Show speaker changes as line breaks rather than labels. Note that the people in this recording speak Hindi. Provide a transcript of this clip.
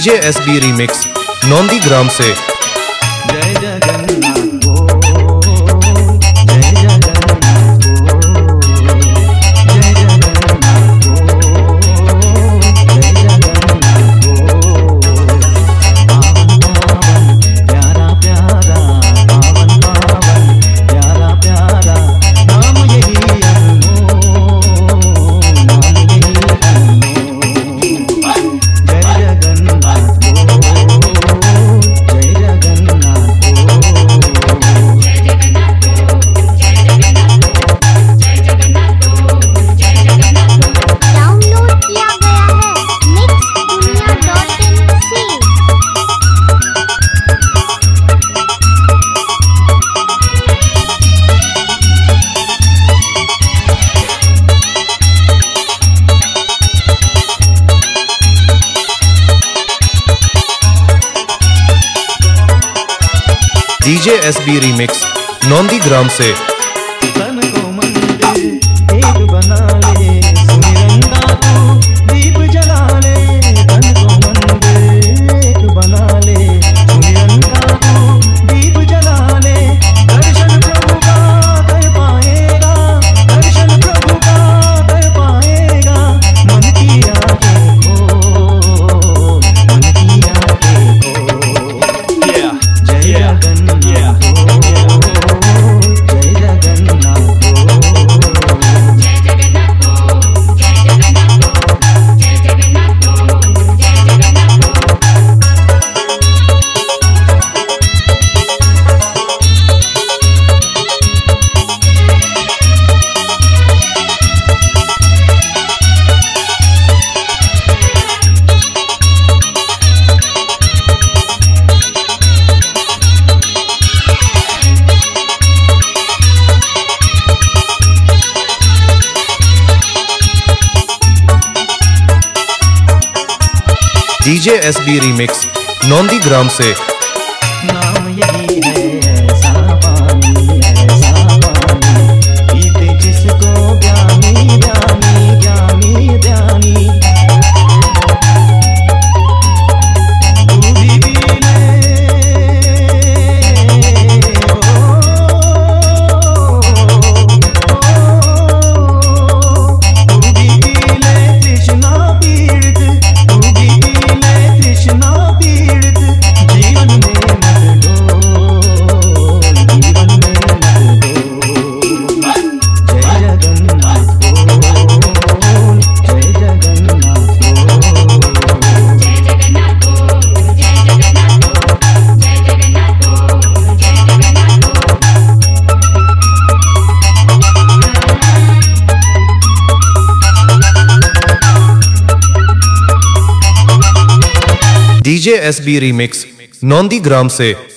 डीजे एसबी रीमिक्स नौंदीग्राम से।
जय जगन्नाथ बोल, जय जगन्नाथ बोल, जय जगन्नाथ बोल, जय जगन्नाथ बोल। पावन पावन प्यारा प्यारा, पावन पावन प्यारा प्यारा, नाम यही अनमोल, नाम यही अनमोल। जय Jagannath
DJ SB remix Naundigram से।
तन को मंदिर एक बना ले, सुनिरंगा तू दीप जला ले। तन को मंदिर एक बना ले, सुनिरंगा तू दीप जला ले। दर्शन प्रभु का कर पाएगा, दर्शन प्रभु का कर पाएगा। मन की आंखें खोल, मन की आंखें खोल। जय Jagannath
DJ SB remix Naundigram से।
नाम यही है ऐसा पानी, ऐसा पानी, पीते जिसको ज्ञानी ज्ञानी ज्ञानी ज्ञानी। तू भी पी ले, तू भी पी ले तृष्णा पीड़ित, तू भी पी ले तृष्णा पीड़ित। जीवन में मत डोल, जीवन में मत डोल। जय जगन्नाथ बोल, जय जगन्नाथ बोल।
जय जगन्नाथ बोल, जय जगन्नाथ बोल, जय जगन्नाथ बोल, जय Jagannath
DJ SB remix Naundigram से।